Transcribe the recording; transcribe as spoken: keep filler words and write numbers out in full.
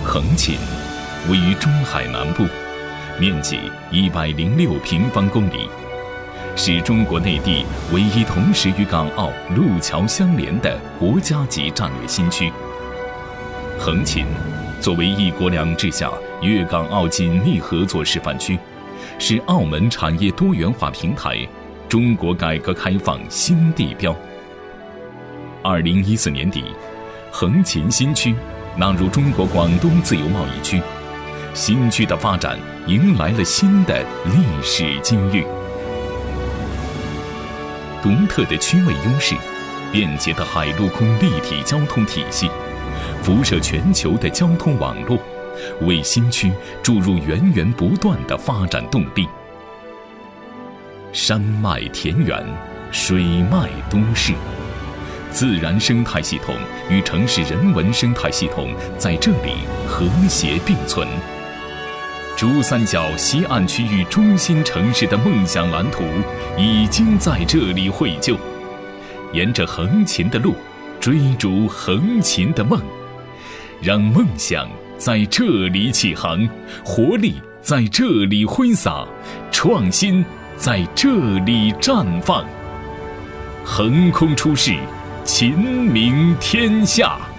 横琴位于中海南部，面积一百零六平方公里，是中国内地唯一同时与港澳路桥相连的国家级战略新区。横琴作为一国两制下粤港澳紧密合作示范区，是澳门产业多元化平台中国改革开放新地标。二零一四年底，横琴新区纳入中国广东自由贸易区，新区的发展迎来了新的历史机遇。独特的区位优势，便捷的海陆空立体交通体系，辐射全球的交通网络，为新区注入源源不断的发展动力。山脉田园，水脉都市，自然生态系统与城市人文生态系统在这里和谐并存。珠三角西岸区域中心城市的梦想蓝图已经在这里绘就。沿着横琴的路，追逐横琴的梦，让梦想在这里起航，活力在这里挥洒，创新在这里绽放。横空出世，秦明天下。